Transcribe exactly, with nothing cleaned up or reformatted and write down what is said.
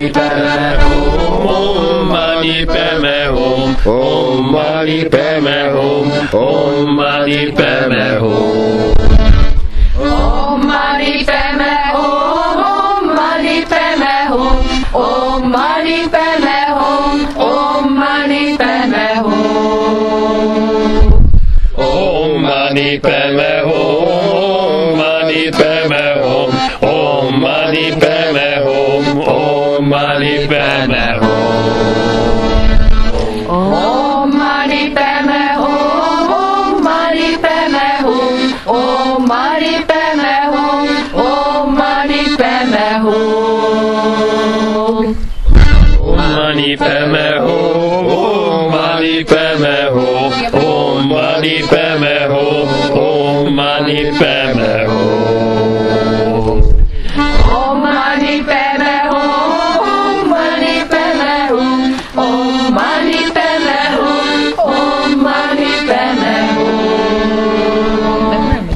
Om Mani Padme Hum, Om Mani Padme Hum, Om Mani Padme Hum. Om Mani Padme Hum, Om Mani Padme Hum, Om Mani Padme Hum, Om Mani Padme Hum. Om Mani Padme Hum, Mani Padme Hum, Om Mani Padme Hum, Om Mani Padme Hum. Om Mani Padme Hum, Om Mani Padme Hum, Om Mani Padme Hum, Om Mani Padme Hum. Om Mani Padme Hum, Om Mani Padme Hum, Om Mani Padme Hum, Om Mani Padme Hum.